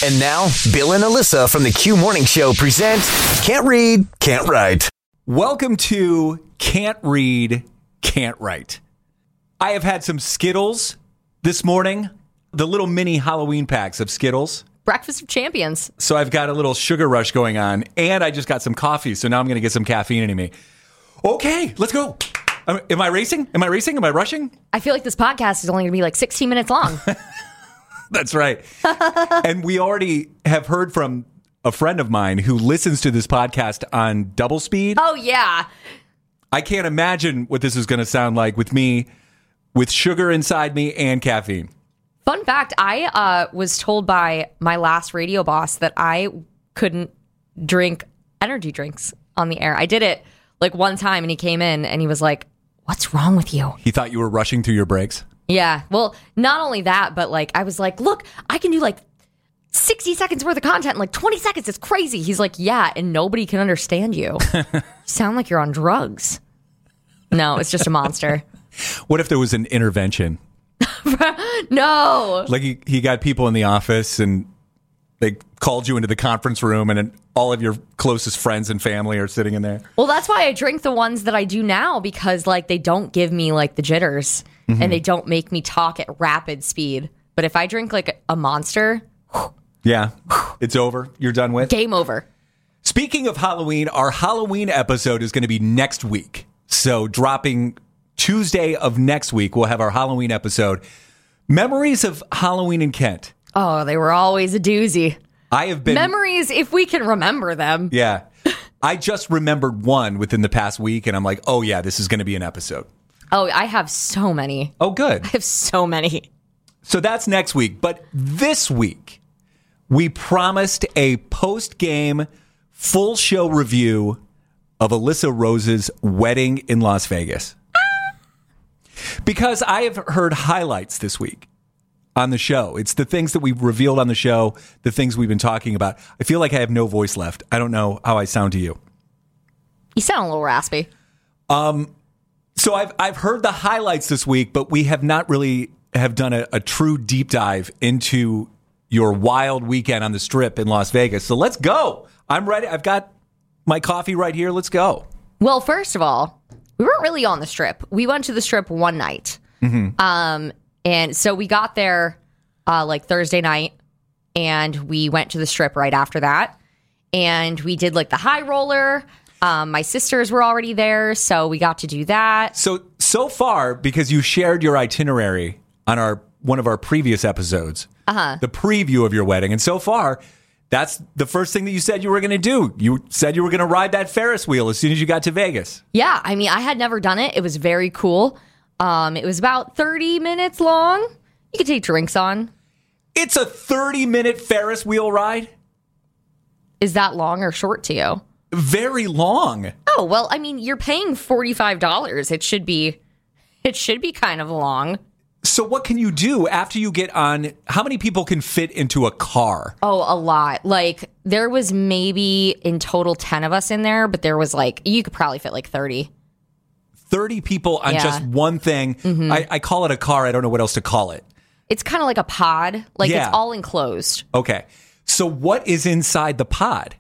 And now, Bill and Alyssa from the Q Morning Show present Can't Read, Can't Write. Welcome to Can't Read, Can't Write. I have had some Skittles this morning, the little mini Halloween packs of Skittles. Breakfast of champions. So I've got a little sugar rush going on, and I just got some coffee, so now I'm going to get some caffeine into me. Okay, let's go. Am I racing? Am I rushing? I feel like this podcast is only going to be like 16 minutes long. That's right. And we already have heard from a friend of mine who listens to this podcast on double speed. Oh, yeah. I can't imagine what this is going to sound like with me, with sugar inside me and caffeine. Fun fact, I was told by my last radio boss that I couldn't drink energy drinks on the air. I did it like one time and he came in and he was like, "What's wrong with you?" He thought you were rushing through your breaks? Yeah. Well, not only that, but like I was like, "Look, I can do like 60 seconds worth of content in like 20 seconds. It's crazy." He's like, "Yeah, and nobody can understand you. You sound like you're on drugs." No, it's just a monster. What if there was an intervention? No. Like he got people in the office and they called you into the conference room and all of your closest friends and family are sitting in there. Well, that's why I drink the ones that I do now, because like they don't give me like the jitters and they don't make me talk at rapid speed. But if I drink like a Monster, yeah, it's over. You're done with. Game over. Speaking of Halloween, our Halloween episode is going to be next week. So dropping Tuesday of next week, we'll have our Halloween episode. Memories of Halloween in Kent. Oh, they were always a doozy. I have been... Memories, if we can remember them. Yeah. I just remembered one within the past week, and I'm like, oh, yeah, this is going to be an episode. Oh, I have so many. Oh, good. I have so many. So that's next week. But this week, we promised a post-game full show review of Alyssa Rose's wedding in Las Vegas. Because I have heard highlights this week on the show. It's the things that we've revealed on the show, the things we've been talking about. I feel like I have no voice left. I don't know how I sound to you. You sound a little raspy. So I've heard the highlights this week, but we have not really have done a true deep dive into your wild weekend on the Strip in Las Vegas. So let's go. I'm ready. I've got my coffee right here. Let's go. Well, first of all, we weren't really on the Strip. We went to the Strip one night. Mm-hmm. And so we got there like Thursday night, and we went to the Strip right after that. And we did like the high roller. My sisters were already there, so we got to do that. So far, because you shared your itinerary on one of our previous episodes, the preview of your wedding, and so far, that's the first thing that you said you were going to do. You said you were going to ride that Ferris wheel as soon as you got to Vegas. Yeah, I mean, I had never done it. It was very cool. It was about 30 minutes long. You could take drinks on. It's a 30-minute Ferris wheel ride? Is that long or short to you? Very long. Oh, well, I mean, you're paying $45. It should be kind of long. So what can you do after you get on? How many people can fit into a car? Oh, a lot. Like, there was maybe in total 10 of us in there, but there was like, you could probably fit like 30. 30 people on just one thing. Mm-hmm. I call it a car. I don't know what else to call it. It's kind of like a pod. Like, it's all enclosed. Okay. So what is inside the pod?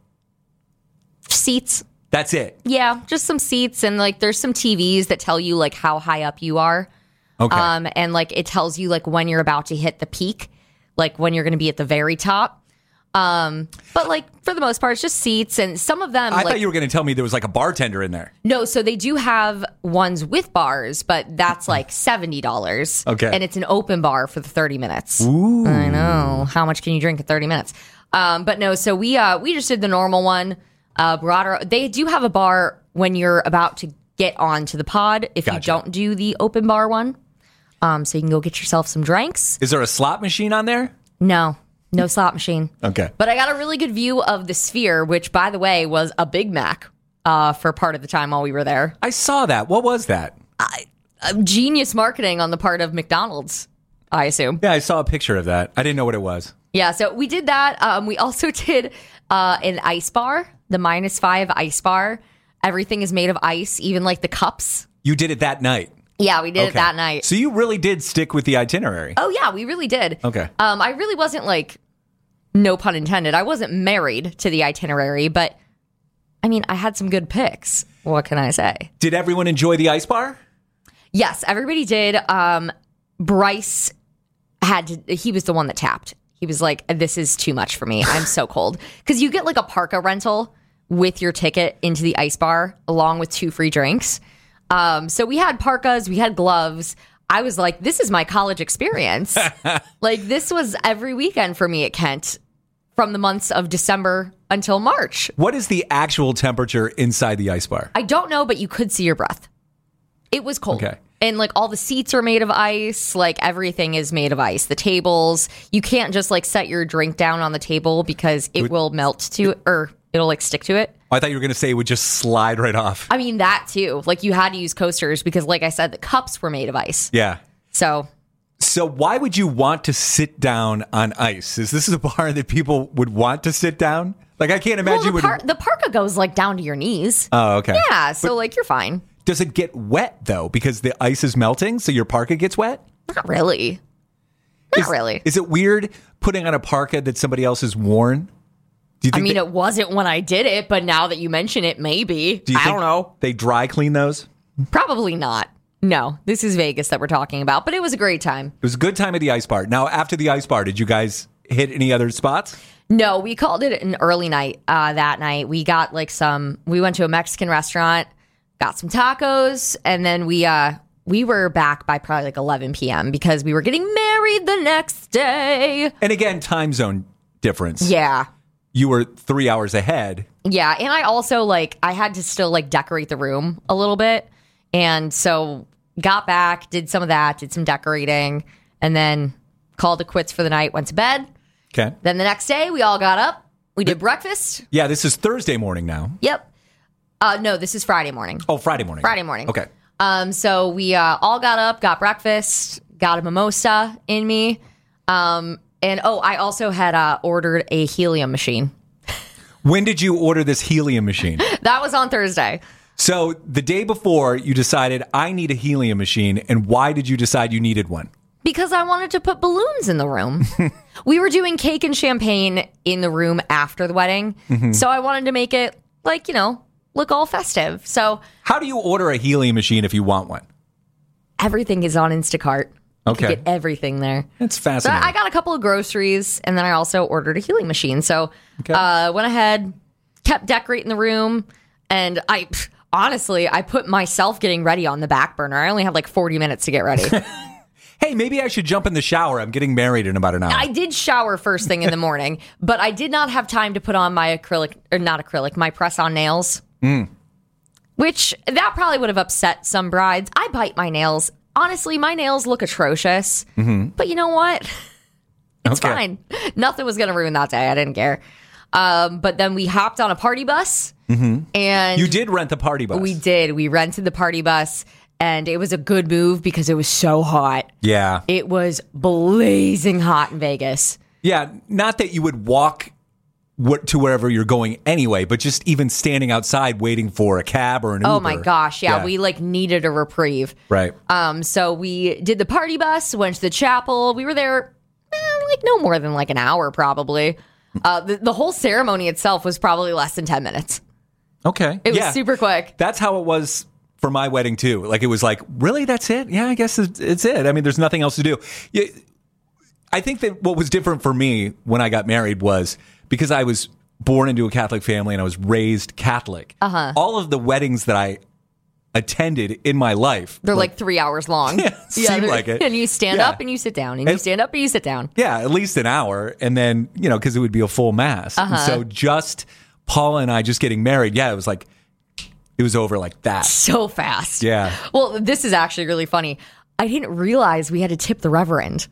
Seats. That's it? Yeah, just some seats, and like there's some TVs that tell you like how high up you are. Okay. And like it tells you like when you're about to hit the peak, like when you're going to be at the very top. But like for the most part, it's just seats, and some of them. I thought you were going to tell me there was like a bartender in there. No, so they do have ones with bars, but that's like $70. Okay. And it's an open bar for the 30 minutes. Ooh. I know. How much can you drink in 30 minutes? But no, so we just did the normal one. They do have a bar when you're about to get onto the pod if you don't do the open bar one. So you can go get yourself some drinks. Is there a slot machine on there? No slot machine. Okay. But I got a really good view of the Sphere, which, by the way, was a Big Mac for part of the time while we were there. I saw that. What was that? Genius marketing on the part of McDonald's, I assume. Yeah, I saw a picture of that. I didn't know what it was. Yeah, so we did that. We also did an ice bar, the -5 ice bar. Everything is made of ice, even like the cups. You did it that night? Yeah, we did it that night. So you really did stick with the itinerary? Oh, yeah, we really did. Okay. I really wasn't like No pun intended. I wasn't married to the itinerary, but I mean, I had some good picks. What can I say? Did everyone enjoy the ice bar? Yes, everybody did. Bryce he was the one that tapped. He was like, this is too much for me. I'm so cold. Because you get like a parka rental with your ticket into the ice bar along with 2 free drinks. So we had parkas, we had gloves. I was like, this is my college experience. Like, this was every weekend for me at Kent from the months of December until March. What is the actual temperature inside the ice bar? I don't know, but you could see your breath. It was cold. Okay. And like all the seats are made of ice. Like everything is made of ice. The tables, you can't just like set your drink down on the table because it will melt to or it'll like stick to it. I thought you were going to say it would just slide right off. I mean, that too. Like you had to use coasters because like I said, the cups were made of ice. Yeah. So why would you want to sit down on ice? Is this a bar that people would want to sit down? Like, I can't imagine the parka goes like down to your knees. Oh, okay. Yeah. So like you're fine. Does it get wet though? Because the ice is melting, so your parka gets wet? Not really. Not really. Is it weird putting on a parka that somebody else has worn? Do you think it wasn't when I did it, but now that you mention it, maybe. I don't know. They dry clean those? Probably not. No, this is Vegas that we're talking about, but it was a great time. It was a good time at the ice bar. Now, after the ice bar, did you guys hit any other spots? No, we called it an early night that night. We got like we went to a Mexican restaurant, got some tacos, and then we were back by probably like 11 p.m. because we were getting married the next day. And again, time zone difference. Yeah. You were 3 hours ahead. Yeah, and I also I had to still decorate the room a little bit. And so got back, did some of that, did some decorating, and then called it quits for the night, went to bed. Okay. Then the next day, we all got up. We did breakfast. Yeah, this is Thursday morning now. Yep. No, this is Friday morning. Oh, Friday morning. Friday morning. Okay. So we all got up, got breakfast, got a mimosa in me. And I also had ordered a helium machine. When did you order this helium machine? That was on Thursday. So the day before, you decided, I need a helium machine. And why did you decide you needed one? Because I wanted to put balloons in the room. We were doing cake and champagne in the room after the wedding. Mm-hmm. So I wanted to make it look all festive. So how do you order a helium machine if you want one? Everything is on Instacart. Okay. You get everything there. That's fascinating. So I got a couple of groceries, and then I also ordered a helium machine. So went ahead, kept decorating the room, and honestly, I put myself getting ready on the back burner. I only had 40 minutes to get ready. Hey, maybe I should jump in the shower. I'm getting married in about an hour. I did shower first thing in the morning, but I did not have time to put on my my press-on nails. Which, that probably would have upset some brides. I bite my nails. Honestly, my nails look atrocious. Mm-hmm. But you know what? It's fine. Nothing was going to ruin that day. I didn't care. But then we hopped on a party bus. Mm-hmm. And you did rent the party bus. We did. We rented the party bus. And it was a good move because it was so hot. Yeah. It was blazing hot in Vegas. Yeah. Not that you would walk to wherever you're going anyway, but just even standing outside waiting for a cab or an Uber. Oh my gosh. Yeah. We needed a reprieve. Right. So we did the party bus, went to the chapel. We were there no more than an hour probably. The whole ceremony itself was probably less than 10 minutes. Okay. It was super quick. That's how it was for my wedding too. It was really, that's it? Yeah, I guess it's it. I mean, there's nothing else to do. Yeah, I think that what was different for me when I got married was because I was born into a Catholic family and I was raised Catholic. Uh-huh. All of the weddings that I attended in my life, they're 3 hours long. Yeah, seemed like it. And you stand up and you sit down, and you stand up and you sit down. Yeah, at least an hour, and then because it would be a full mass. Uh-huh. And so just Paula and I just getting married, it was it was over like that. So fast. Yeah. Well, this is actually really funny. I didn't realize we had to tip the reverend.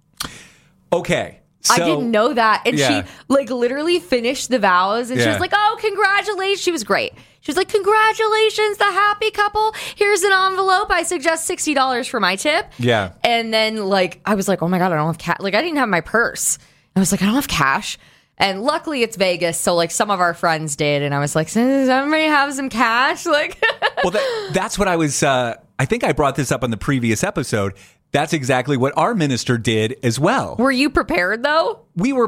Okay. So, I didn't know that. And she literally finished the vows and she was like, oh, congratulations. She was great. She was like, congratulations, the happy couple. Here's an envelope. I suggest $60 for my tip. Yeah. And then I was like, oh my God, I don't have cash. I didn't have my purse. I was like, I don't have cash. And luckily it's Vegas. So some of our friends did. And I was like, does everybody have some cash? Well, that's what I was, I think I brought this up on the previous episode. That's exactly what our minister did as well. Were you prepared though? We were,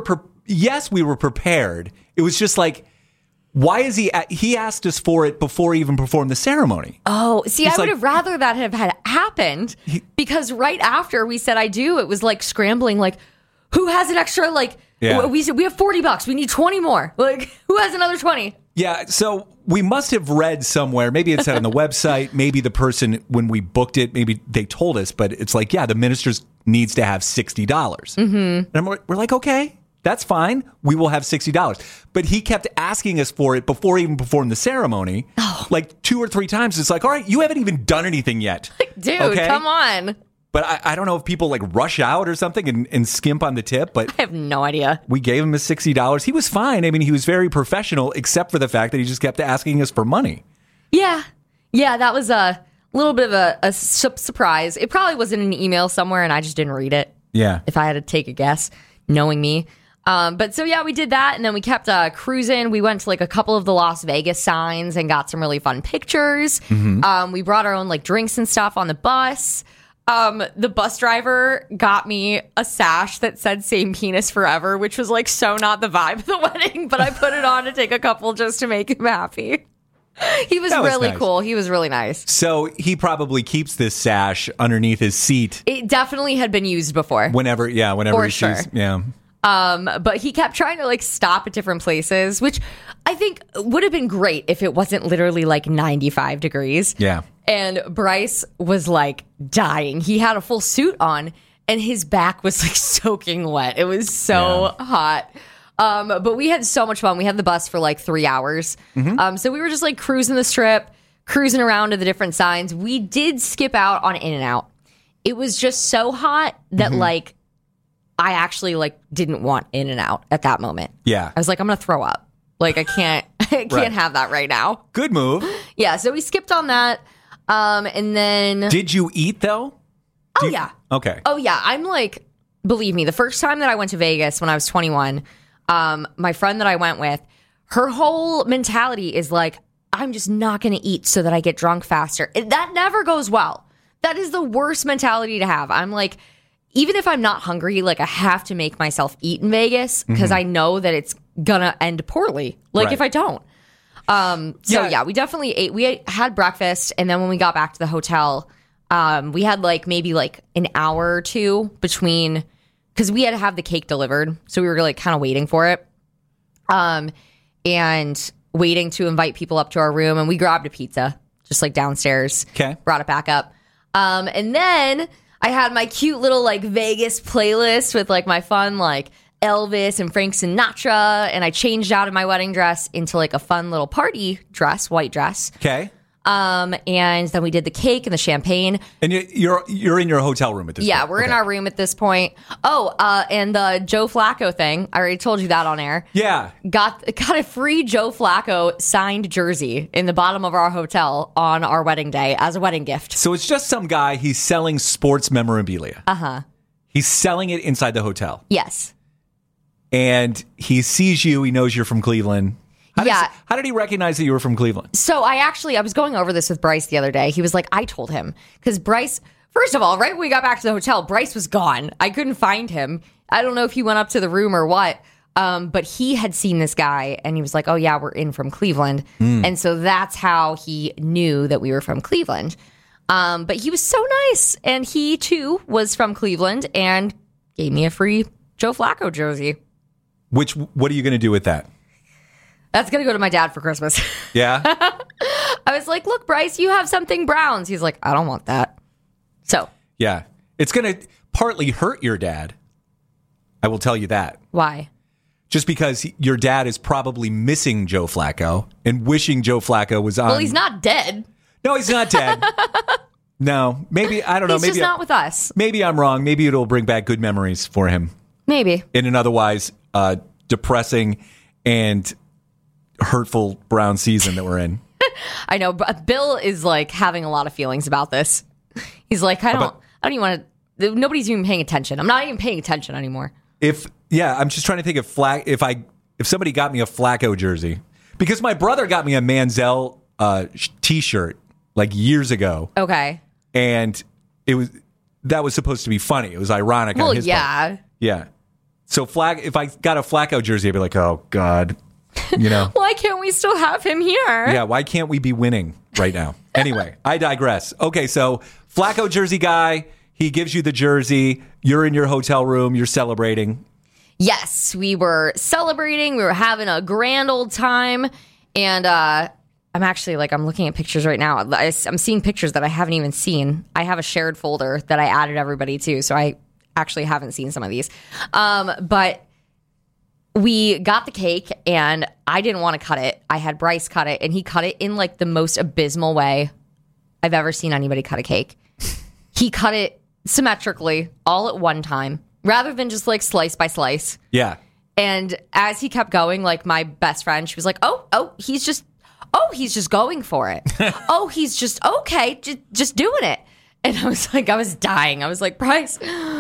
yes, we were prepared. It was just like, why is he asked us for it before he even performed the ceremony. Oh, see, He's I would like- have rather that have had happened because right after we said I do, it was like scrambling, like, who has an extra, like, Yeah. we said we have $40. We need 20 more. Like, who has another 20? Yeah, so we must have read somewhere, maybe it said on the website, maybe the person, when we booked it, maybe they told us, but it's like, yeah, the ministers needs to have $60. Mm-hmm. And we're like, okay, that's fine. We will have $60. But he kept asking us for it before he even performed the ceremony, like 2 or 3 times. It's like, all right, you haven't even done anything yet. Dude, okay? come on. But I don't know if people like rush out or something and skimp on the tip, but I have no idea. we gave him his $60. He was fine. I mean, he was very professional, except for the fact that he just kept asking us for money. Yeah. Yeah, that was a little bit of a surprise. It probably was in an email somewhere and I just didn't read it. Yeah. If I had to take a guess, knowing me. But so, yeah, we did that. And then we kept cruising. We went to like a couple of the Las Vegas signs and got some really fun pictures. We brought our own like drinks and stuff on the bus. The bus driver got me a sash that said "Same Penis Forever," which was like so not the vibe of the wedding, but I put it on to take a couple just to make him happy. He was That was really nice. cool. He was really nice. So he probably keeps this sash underneath his seat It definitely had been used before. whenever For he sure. sees. Yeah. But he kept trying to like stop at different places, which I think would have been great if it wasn't literally like 95 degrees. Yeah. And Bryce was like dying. He had a full suit on and his back was like soaking wet. It was so hot. But we had so much fun. We had the bus for like 3 hours. So we were just like cruising the strip, cruising around to the different signs. We did skip out on In-N-Out. It was just so hot that like I actually like didn't want In-N-Out at that moment. Yeah. I was like, I'm gonna throw up. Like I can't Right. have that right now. Good move. Yeah, so we skipped on that. And then Did you eat though? yeah. Okay. Oh yeah. I'm like, believe me, the first time that I went to Vegas when I was 21, my friend that I went with, her whole mentality is like, I'm just not gonna eat so that I get drunk faster. That never goes well. That is the worst mentality to have. I'm like, even if I'm not hungry, like I have to make myself eat in Vegas because I know that it's gonna end poorly. Like Right. if I don't. So Yeah. yeah, we definitely ate. We had breakfast, and then when we got back to the hotel, we had like maybe like an hour or two between because we had to have the cake delivered, so we were like kind of waiting for it, and waiting to invite people up to our room, and we grabbed a pizza just like downstairs. Okay. Brought it back up, and then I had my cute little like Vegas playlist with like my fun like Elvis and Frank Sinatra, and I changed out of my wedding dress into like a fun little party dress, white dress. Okay. And then we did the cake and the champagne. And you're in your hotel room at this Yeah, point. we're in Okay. our room at this point. Oh, and the Joe Flacco thing. I already told you that on air. Yeah. Got a free Joe Flacco signed jersey in the bottom of our hotel on our wedding day as a wedding gift. So it's just some guy, he's selling sports memorabilia. Uh-huh. He's selling it inside the hotel. Yes. And he sees you, he knows you're from Cleveland. How did he recognize that you were from Cleveland? So I was going over this with Bryce the other day. He was like, I told him. Because Bryce, first of all, right when we got back to the hotel, Bryce was gone. I couldn't find him. I don't know if he went up to the room or what. But he had seen this guy and he was like, oh yeah, we're in from Cleveland. And so that's how he knew that we were from Cleveland. But he was so nice. And he too was from Cleveland and gave me a free Joe Flacco jersey. What are you going to do with that? That's going to go to my dad for Christmas. Yeah? I was like, look, Bryce, you have something Browns. He's like, I don't want that. So Yeah. It's going to partly hurt your dad. I will tell you that. why? Just because your dad is probably missing Joe Flacco and wishing Joe Flacco was on. Well, he's not dead. No, he's not dead. No, maybe, I don't know. He's Maybe just not with us. Maybe I'm wrong. Maybe it'll bring back good memories for him Maybe. in an otherwise depressing and hurtful Brown season that we're in. I know, but Bill is like having a lot of feelings about this. He's like, I don't even want to. Nobody's even paying attention. I'm not even paying attention anymore. I'm just trying to think if somebody got me a Flacco jersey, because my brother got me a Manziel t-shirt like years ago, Okay. and that was supposed to be funny. It was ironic. Well, on his part. yeah. Yeah. So if I got a Flacco jersey, I'd be like, oh God, you know. Why can't we still have him here? Yeah, why can't we be winning right now? Anyway, I digress. Okay, so Flacco jersey guy, he gives you the jersey. You're in your hotel room. You're celebrating. Yes, we were celebrating. We were having a grand old time. And I'm actually I'm looking at pictures right now. I'm seeing pictures that I haven't even seen. I have a shared folder that I added everybody to. So I actually haven't seen some of these. But we got the cake and I didn't want to cut it. I had Bryce cut it and he cut it in the most abysmal way I've ever seen anybody cut a cake. He cut it symmetrically all at one time rather than just slice by slice. Yeah. And as he kept going, my best friend, she was like, he's just going for it. He's just okay. Just doing it. And I was dying. I was like, Bryce.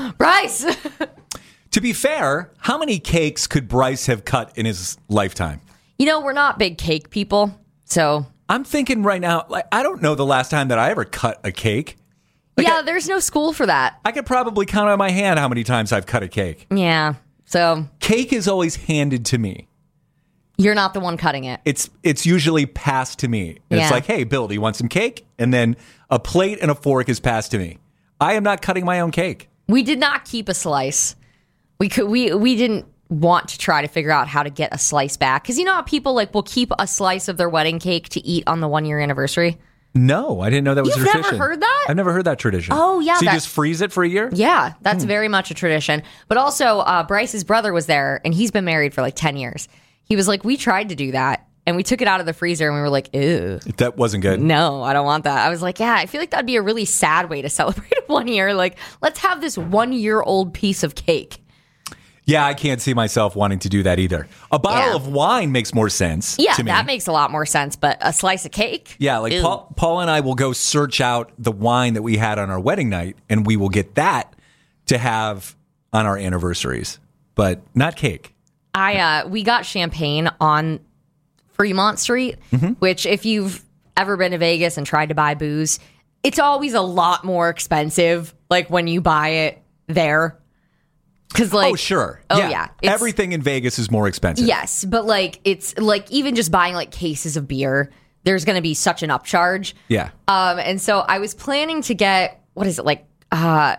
To be fair, how many cakes could Bryce have cut in his lifetime? We're not big cake people. So I'm thinking right now, I don't know the last time that I ever cut a cake. There's no school for that. I could probably count on my hand how many times I've cut a cake. Yeah. So cake is always handed to me. You're not the one cutting it. It's usually passed to me. It's like, hey, Bill, do you want some cake? And then a plate and a fork is passed to me. I am not cutting my own cake. We did not keep a slice. We didn't want to try to figure out how to get a slice back. Because you know how people will keep a slice of their wedding cake to eat on the 1-year anniversary? No, I didn't know that was a tradition. You've never heard that? I've never heard that tradition. Oh, yeah. So you just freeze it for a year? Yeah, that's very much a tradition. But also, Bryce's brother was there, and he's been married for 10 years. He was like, we tried to do that, and we took it out of the freezer, and we were like, ew. That wasn't good. No, I don't want that. I was like, yeah, I feel like that'd be a really sad way to celebrate 1 year. Let's have this 1-year-old piece of cake. Yeah, I can't see myself wanting to do that either. A bottle of wine makes more sense to me. That makes a lot more sense, but a slice of cake? Yeah, Paul and I will go search out the wine that we had on our wedding night, and we will get that to have on our anniversaries, but not cake. We got champagne on Fremont Street, which if you've ever been to Vegas and tried to buy booze, it's always a lot more expensive, when you buy it there. Because oh sure, yeah, everything in Vegas is more expensive. Yes, but it's even just buying cases of beer, there's going to be such an upcharge. Yeah. And so I was planning to get what is it La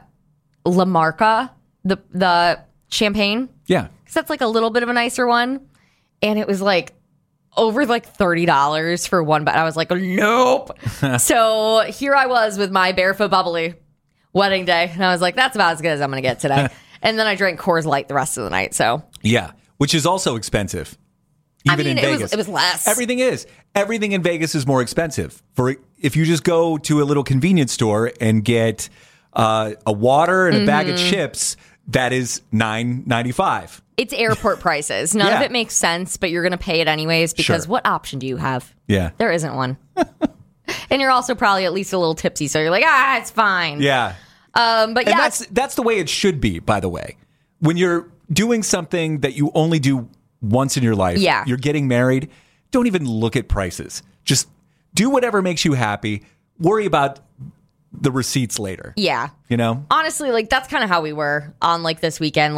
Marca, the champagne. Yeah, because that's a little bit of a nicer one, and it was over $30 for one. But I was like, nope. So here I was with my barefoot bubbly wedding day, and I was like, that's about as good as I'm going to get today. And then I drank Coors Light the rest of the night. So yeah, which is also expensive. Even in Vegas, it was less. Everything in Vegas is more expensive. If you just go to a little convenience store and get a water and a bag of chips, that is $9.95. It's airport prices. None of it makes sense, but you're going to pay it anyways because what option do you have? Yeah, there isn't one. And you're also probably at least a little tipsy, so you're like, it's fine. Yeah. But yeah, that's the way it should be, by the way. When you're doing something that you only do once in your life, you're getting married, don't even look at prices. Just do whatever makes you happy. Worry about the receipts later. Yeah. Honestly, that's kind of how we were on this weekend.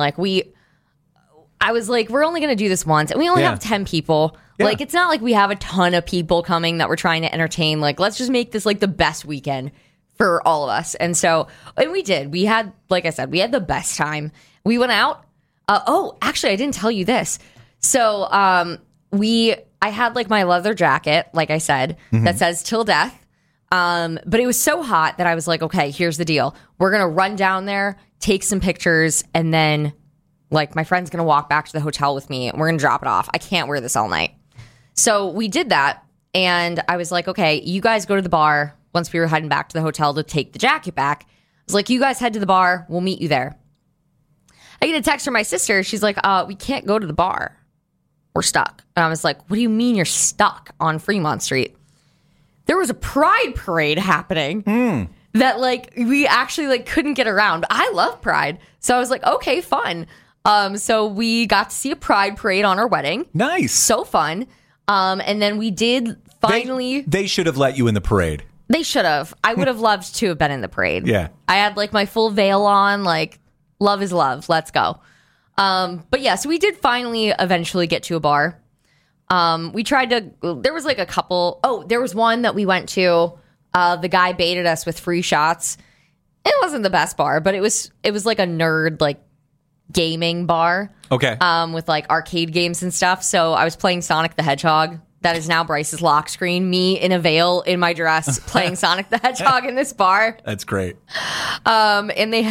I was like, we're only going to do this once, and we only have 10 people. Yeah. It's not like we have a ton of people coming that we're trying to entertain. Let's just make this the best weekend for all of us. And we did. We had, like I said, we had the best time. We went out. Actually, I didn't tell you this. So I had my leather jacket, like I said, that says "Till Death." But it was so hot that I was like, okay, here's the deal. We're going to run down there, take some pictures, and then my friend's going to walk back to the hotel with me and we're going to drop it off. I can't wear this all night. So we did that. And I was like, okay, you guys go to the bar. Once we were heading back to the hotel to take the jacket back, I was like, you guys head to the bar. We'll meet you there. I get a text from my sister. She's like, we can't go to the bar. We're stuck. And I was like, what do you mean you're stuck on Fremont Street? There was a pride parade happening that we actually couldn't get around. I love pride. So I was like, okay, fun. So we got to see a pride parade on our wedding. Nice. So fun. And then we did finally. They should have let you in the parade. They should have. I would have loved to have been in the parade. Yeah. I had my full veil on, love is love. Let's go. But yeah, so we did finally eventually get to a bar. We tried to, there was like a couple. Oh, there was one that we went to. The guy baited us with free shots. It wasn't the best bar, but it was like a nerd, like gaming bar. Okay. With like arcade games and stuff. So I was playing Sonic the Hedgehog. That is now Bryce's lock screen. Me in a veil in my dress playing Sonic the Hedgehog in this bar. That's great. And they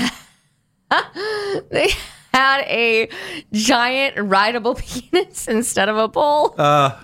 had a giant rideable penis instead of a pole.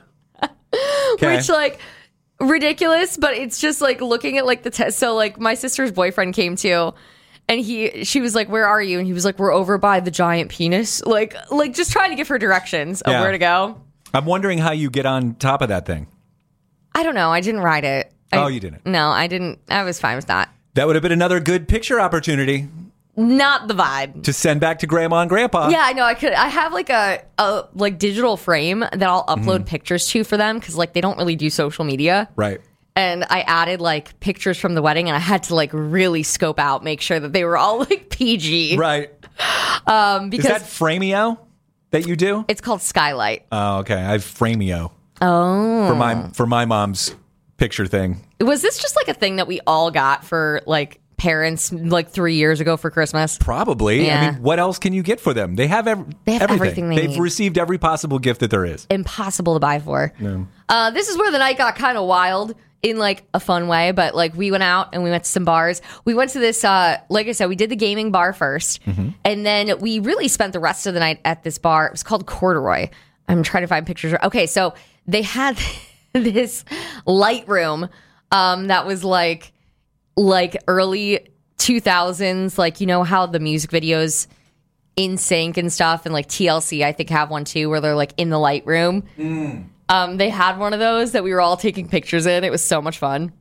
Okay. Which, like, ridiculous, but it's just like looking at like the test. So like my sister's boyfriend came too, and she was like, "Where are you?" And he was like, "We're over by the giant penis." Like just trying to give her directions of where to go. I'm wondering how you get on top of that thing. I don't know. I didn't ride it. You didn't? No, I didn't. I was fine with that. That would have been another good picture opportunity Not the vibe. to send back to Grandma and Grandpa. Yeah, I know. I could. I have like a like digital frame that I'll upload pictures to for them because like they don't really do social media. Right. And I added like pictures from the wedding, and I had to like really scope out, make sure that they were all like PG. Right. Because Is that Frameo that you do? it's called Skylight. Oh, okay. I have Frameo. Oh. For my mom's picture thing. Was this just like a thing that we all got for like parents like 3 years ago for Christmas? Probably. Yeah. I mean, what else can you get for them? They have everything they They've need. received every possible gift that there is. Impossible to buy for. This is where the night got kind of wild in like a fun way, but like we went out and we went to some bars. We went to this, like I said, we did the gaming bar first, and then we really spent the rest of the night at this bar. It was called Corduroy. I'm trying to find pictures. Okay, so they had this light room that was like early 2000s, like, you know how the music videos in sync and stuff, and like TLC I think have one too where they're like in the light room. They had one of those that we were all taking pictures in. It was so much fun.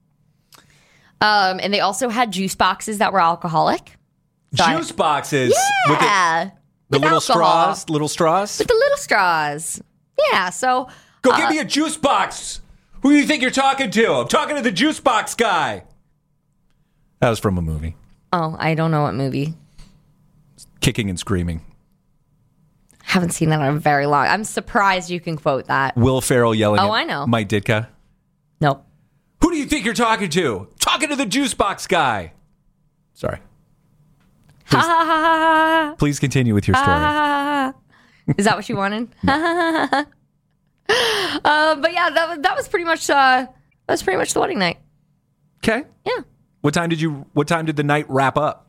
And they also had juice boxes that were alcoholic. So Juice boxes. yeah, The with little alcohol. straws. Little straws. With the little straws. Yeah, so Go get me a juice box. Who do you think you're talking to? I'm talking to the juice box guy. That was from a movie. oh, I don't know what movie. Kicking and Screaming. Haven't seen that in a very long. I'm surprised you can quote that. Will Ferrell yelling Oh, at I know. Mike Ditka. Nope. Who do you think you're talking to? Talking to the juice box guy. Sorry. Ha ha ha ha ha. Please continue with your story. Is that what you wanted? But yeah, that was pretty much the wedding night. Okay. Yeah. What time did the night wrap up?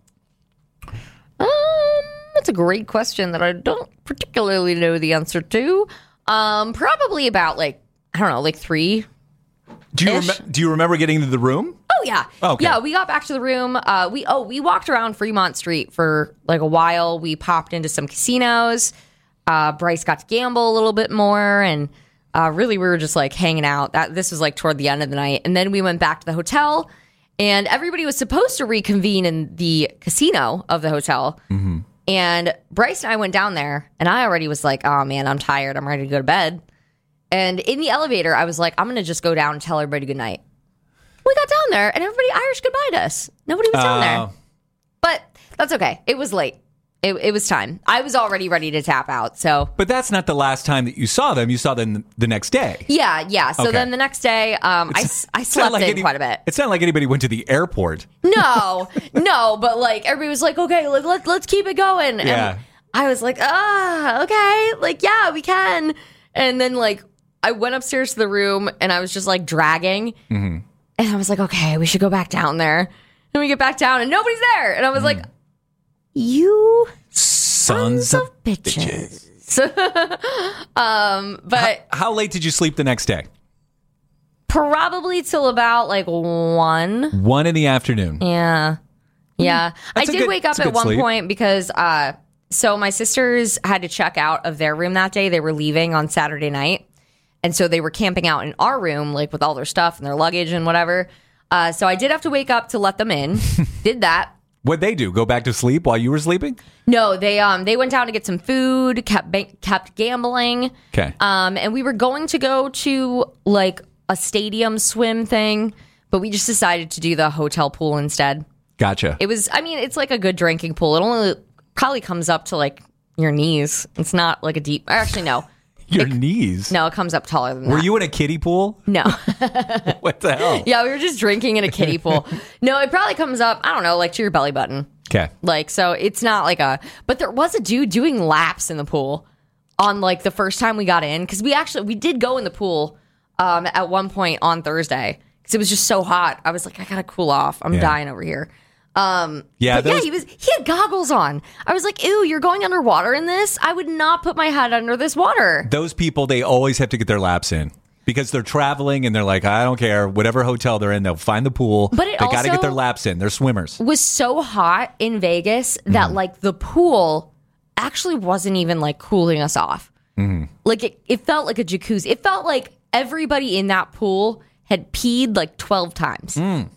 That's a great question that I don't particularly know the answer to. Probably about like, I don't know, like 3. Do you remember getting to the room? Oh yeah. Okay. Yeah, we got back to the room. We walked around Fremont Street for like a while. We popped into some casinos. Bryce got to gamble a little bit more, and really we were just like hanging out. This was like toward the end of the night. And then we went back to the hotel, and everybody was supposed to reconvene in the casino of the hotel. Mm-hmm. And Bryce and I went down there, and I already was like, oh man, I'm tired. I'm ready to go to bed. And in the elevator, I was like, I'm going to just go down and tell everybody good night. We got down there, and everybody Irish goodbye to us. Nobody was down there. But that's okay. It was late. It was time. I was already ready to tap out. So, But that's not the last time that you saw them. You saw them the next day. yeah. So Okay. then the next day, I slept in quite a bit. It's not like anybody went to the airport. No, but like everybody was like, okay, let's keep it going. Yeah. And I was like, okay, like yeah, we can. And then like I went upstairs to the room, and I was just like dragging, and I was like, okay, we should go back down there. And we get back down, and nobody's there, and I was like, you Sons of bitches. But How late did you sleep the next day? probably till about like 1. 1 in the afternoon. Yeah. I That's a did good- wake up that's a at good one sleep. point because so my sisters had to check out of their room that day. They were leaving on Saturday night. And so they were camping out in our room, like with all their stuff and their luggage and whatever. So I did have to wake up to let them in. Did that. What'd they do? Go back to sleep while you were sleeping? No, they went down to get some food, kept gambling. Okay. And we were going to go to like a stadium swim thing, but we just decided to do the hotel pool instead. Gotcha. It was, I mean, it's like a good drinking pool. It only probably comes up to like, your knees. It's not like a deep. Actually, no. Your knees? No, it comes up taller than that. Were you in a kiddie pool? No. What the hell? Yeah, we were just drinking in a kiddie pool. No, it probably comes up, I don't know, like to your belly button. Okay. Like, so it's not like a, but there was a dude doing laps in the pool on like the first time we got in. Cause we did go in the pool at one point on Thursday because it was just so hot. I was like, I gotta cool off. I'm dying over here. But he had goggles on. I was like, ew, you're going underwater in this? I would not put my head under this water. Those people, they always have to get their laps in because they're traveling and they're like, I don't care. Whatever hotel they're in, they'll find the pool. But they got to get their laps in. They're swimmers. Was so hot in Vegas that like the pool actually wasn't even like cooling us off. Like it felt like a jacuzzi. It felt like everybody in that pool had peed like 12 times.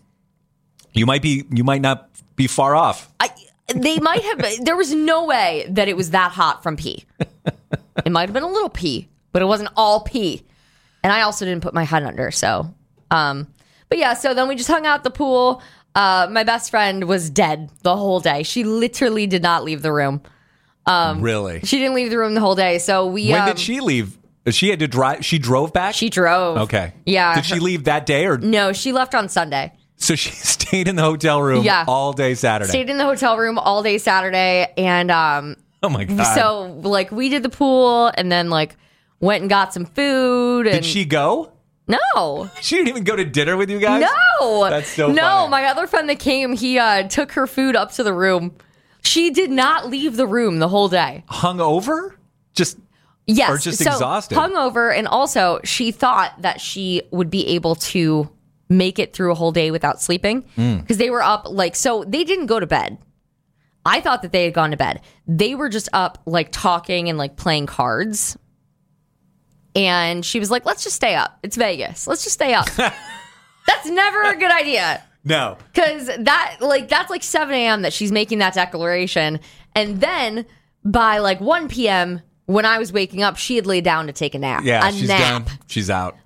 You might not be far off. They might have. There was no way that it was that hot from pee. It might have been a little pee, but it wasn't all pee. And I also didn't put my head under. So, but yeah. So then we just hung out at the pool. My best friend was dead the whole day. She literally did not leave the room. Really? She didn't leave the room the whole day. So we. When did she leave? She had to drive. She drove back. She drove. Okay. Yeah. Did she leave that day or no? She left on Sunday. So she stayed in the hotel room all day Saturday. Stayed in the hotel room all day Saturday. And oh my God. So like we did the pool and then like went and got some food. And did she go? No. She didn't even go to dinner with you guys? No. That's so funny. No, my other friend that came, he took her food up to the room. She did not leave the room the whole day. Hungover? Yes. Or just exhausted? Hungover. And also she thought that she would be able to make it through a whole day without sleeping because they were up so they didn't go to bed. I thought that they had gone to bed. They were just up like talking and like playing cards. And she was like, let's just stay up. It's Vegas. Let's just stay up. That's never a good idea. No. Because that's like 7 a.m. that she's making that declaration. And then by like 1 p.m. when I was waking up, she had laid down to take a nap. Yeah, she's done. She's out.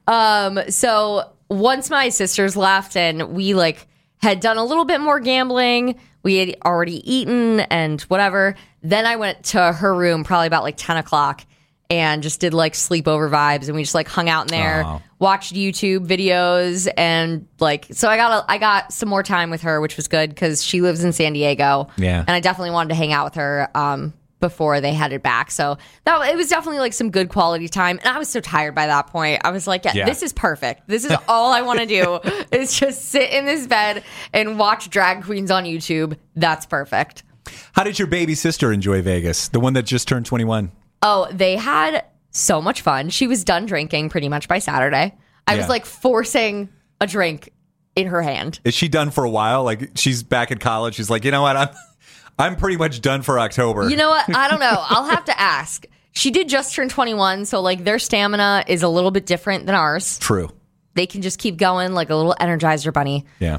So once my sisters left and we like had done a little bit more gambling, we had already eaten and whatever. Then I went to her room probably about like 10 o'clock and just did like sleepover vibes. And we just like hung out in there, watched YouTube videos. And like, so I got some more time with her, which was good because she lives in San Diego. Yeah. And I definitely wanted to hang out with her before they headed back. So it was definitely like some good quality time. And I was so tired by that point. I was like, yeah. This is perfect. This is all I want to do is just sit in this bed and watch drag queens on YouTube. That's perfect. How did your baby sister enjoy Vegas? The one that just turned 21? Oh, they had so much fun. She was done drinking pretty much by Saturday. I was like forcing a drink in her hand. Is she done for a while? Like she's back in college. She's like, you know what? I'm pretty much done for October. You know what? I don't know. I'll have to ask. She did just turn 21, so like their stamina is a little bit different than ours. True. They can just keep going like a little Energizer bunny. Yeah.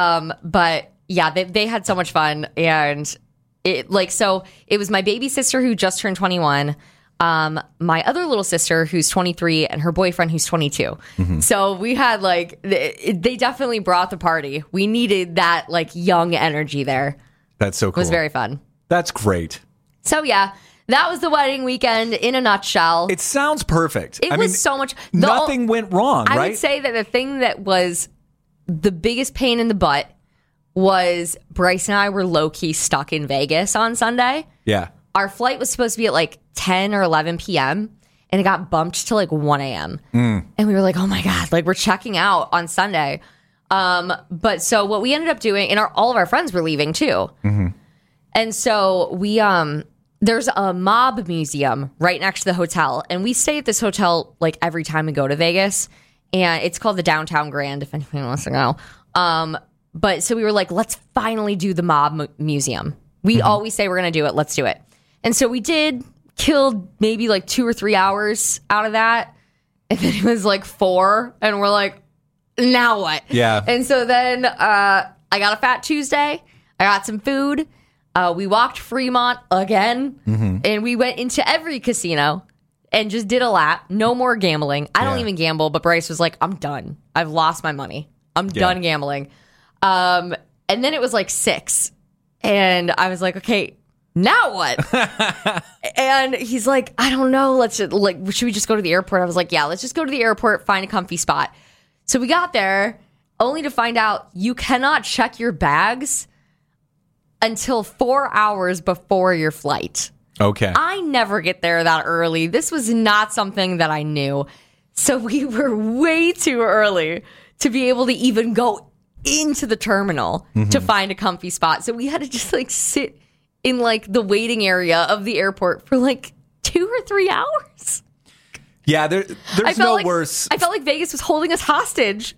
But yeah, they had so much fun, and it was my baby sister who just turned 21. My other little sister who's 23 and her boyfriend who's 22. Mm-hmm. So we had like they definitely brought the party. We needed that like young energy there. That's so cool. It was very fun. That's great. So yeah, that was the wedding weekend in a nutshell. It sounds perfect. It was so much. Nothing went wrong, right? I would say that the thing that was the biggest pain in the butt was Bryce and I were low-key stuck in Vegas on Sunday. Yeah. Our flight was supposed to be at like 10 or 11 p.m. and it got bumped to like 1 a.m. And we were like, oh my God, like we're checking out on Sunday. But so what we ended up doing, and all of our friends were leaving too. Mm-hmm. And so we, there's a mob museum right next to the hotel. And we stay at this hotel like every time we go to Vegas. And it's called the Downtown Grand, if anyone wants to know. But so we were like, let's finally do the mob museum. We always say we're going to do it. Let's do it. And so we did, killed maybe like 2 or 3 hours out of that. And then it was like 4. And we're like, now what? Yeah. And so then I got a Fat Tuesday. I got some food. We walked Fremont again. Mm-hmm. And we went into every casino and just did a lap. No more gambling. I don't even gamble. But Bryce was like, I'm done. I've lost my money. I'm done gambling. And then it was like 6. And I was like, okay, now what? And he's like, I don't know. Should we just go to the airport? I was like, yeah, let's just go to the airport, find a comfy spot. So we got there only to find out you cannot check your bags until 4 hours before your flight. Okay. I never get there that early. This was not something that I knew. So we were way too early to be able to even go into the terminal to find a comfy spot. So we had to just like sit in like the waiting area of the airport for like 2 or 3 hours. Yeah, there's no worse. I felt like Vegas was holding us hostage.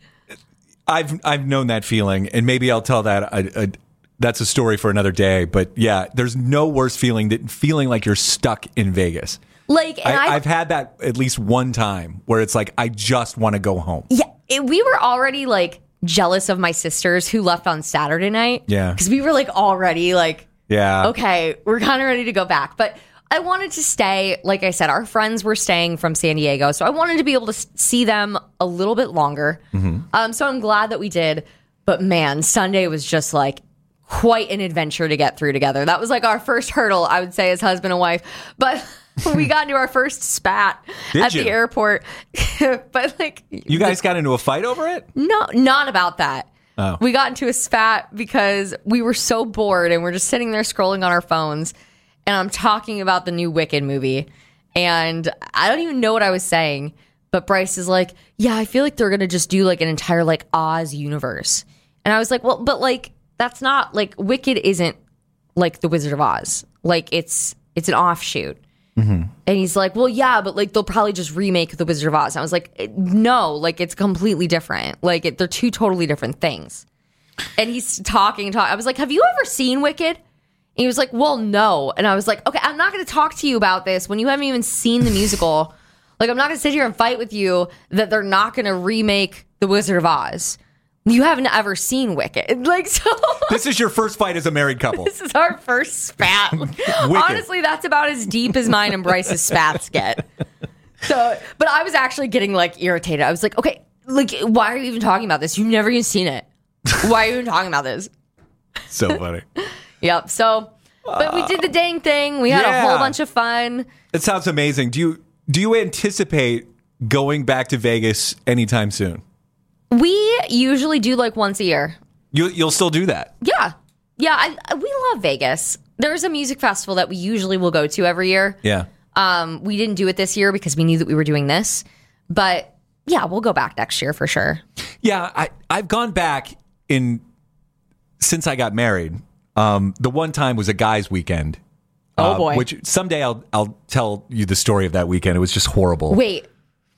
I've known that feeling, and maybe I'll tell that. That's a story for another day. But yeah, there's no worse feeling than feeling like you're stuck in Vegas. Like, and I've had that at least one time where it's like I just want to go home. Yeah, we were already like jealous of my sisters who left on Saturday night. Yeah, because we were like already like, yeah, okay, we're kind of ready to go back, but I wanted to stay. Like I said, our friends were staying from San Diego, so I wanted to be able to see them a little bit longer. So I'm glad that we did. But man, Sunday was just like quite an adventure to get through together. That was like our first hurdle, I would say, as husband and wife. But we got into our first spat the airport. But like, you guys got into a fight over it? No, not about that. Oh. We got into a spat because we were so bored and we're just sitting there scrolling on our phones. And I'm talking about the new Wicked movie. And I don't even know what I was saying. But Bryce is like, yeah, I feel like they're going to just do like an entire like Oz universe. And I was like, well, but like, that's not like Wicked isn't like the Wizard of Oz. Like it's an offshoot. And he's like, well, yeah, but like they'll probably just remake the Wizard of Oz. And I was like, no, like it's completely different. Like they're two totally different things. And he's talking. I was like, have you ever seen Wicked? And he was like, well, no. And I was like, okay, I'm not going to talk to you about this when you haven't even seen the musical. Like, I'm not going to sit here and fight with you that they're not going to remake the Wizard of Oz. You haven't ever seen Wicked. Like, so this is your first fight as a married couple. This is our first spat. Honestly, that's about as deep as mine and Bryce's spats get. So, but I was actually getting like irritated. I was like, okay, like, why are you even talking about this? You've never even seen it. Why are you even talking about this? So funny. Yep. So, but we did the dang thing. We had a whole bunch of fun. It sounds amazing. Do you anticipate going back to Vegas anytime soon? We usually do like once a year. You'll still do that? Yeah. We love Vegas. There's a music festival that we usually will go to every year. Yeah. We didn't do it this year because we knew that we were doing this. But yeah, we'll go back next year for sure. Yeah, I've gone back since I got married. The one time was a guys' weekend. Oh boy! Which someday I'll tell you the story of that weekend. It was just horrible. Wait.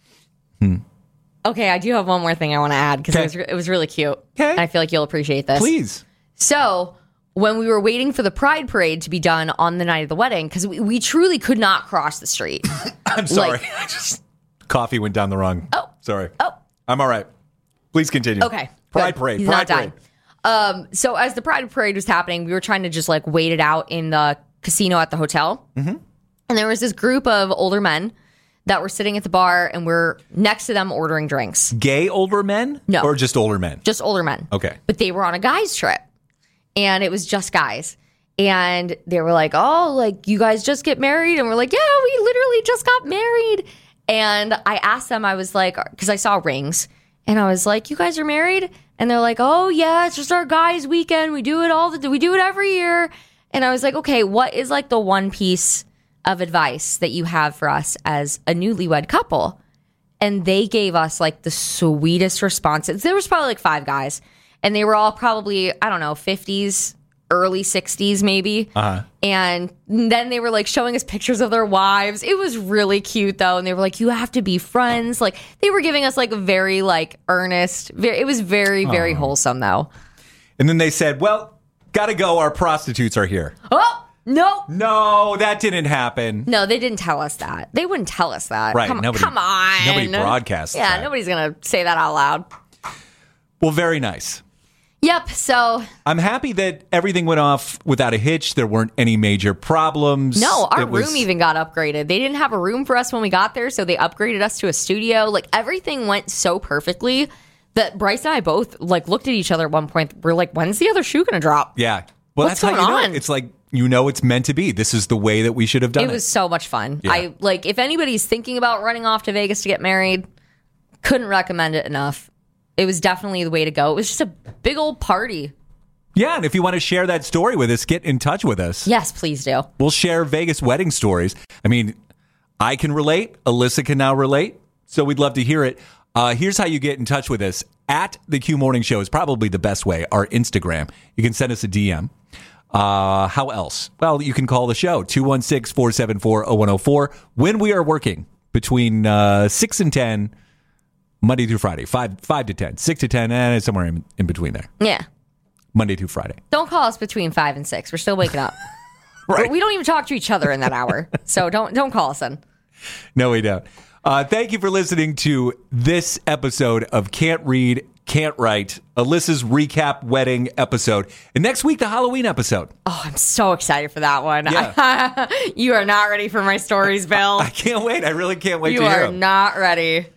Okay, I do have one more thing I want to add because it was really cute. Okay. And I feel like you'll appreciate this. Please. So when we were waiting for the Pride Parade to be done on the night of the wedding, because we truly could not cross the street. I'm sorry. Coffee went down the wrong. Oh. Sorry. Oh. I'm all right. Please continue. Okay. Pride Good. Parade. He's Pride not Parade. dying. So as the Pride Parade was happening, we were trying to just like wait it out in the casino at the hotel. Mm-hmm. And there was this group of older men that were sitting at the bar, and we're next to them ordering drinks. Gay older men? No. Or just older men? Just older men. Okay. But they were on a guys trip, and it was just guys. And they were like, oh, like, you guys just get married? And we're like, yeah, we literally just got married. And I asked them, I was like, because I saw rings, and I was like, you guys are married? And they're like, oh, yeah, it's just our guys' weekend. We do it we do it every year. And I was like, okay, what is like the one piece of advice that you have for us as a newlywed couple? And they gave us like the sweetest responses. There was probably like 5 guys, and they were all probably, I don't know, 50s, early 60s maybe. And then they were like showing us pictures of their wives. It was really cute though. And they were like, you have to be friends. Like they were giving us like a very like earnest, it was very, very wholesome though. And then they said, well, gotta go. Our prostitutes are here. Oh! No, that didn't happen. No, they didn't tell us that. They wouldn't tell us that. Right. Come on. Nobody broadcasts that. Yeah, nobody's going to say that out loud. Well, very nice. Yep, so... I'm happy that everything went off without a hitch. There weren't any major problems. No, our room even got upgraded. They didn't have a room for us when we got there, so they upgraded us to a studio. Like, everything went so perfectly that Bryce and I both, like, looked at each other at one point. We're like, when's the other shoe going to drop? Yeah. Well, What's that's how you going know on? it's like it's meant to be. This is the way that we should have done it. It was so much fun. Yeah. If anybody's thinking about running off to Vegas to get married, couldn't recommend it enough. It was definitely the way to go. It was just a big old party. Yeah, and if you want to share that story with us, get in touch with us. Yes, please do. We'll share Vegas wedding stories. I mean, I can relate. Alyssa can now relate. So we'd love to hear it. Here's how you get in touch with us. At the Q Morning Show is probably the best way. Our Instagram. You can send us a DM. How else? Well, you can call the show, 216-474-0104, when we are working between 6 and 10, Monday through Friday, 5 to 10, 6 to 10, and somewhere in between there. Yeah. Monday through Friday. Don't call us between 5 and 6. We're still waking up. Right. We don't even talk to each other in that hour. So don't call us then. No, we don't. Thank you for listening to this episode of Can't Read, Can't Write, Alyssa's recap wedding episode. And next week, the Halloween episode. Oh, I'm so excited for that one. Yeah. You are not ready for my stories, Bill. I can't wait. I really can't wait You to hear are them. not ready.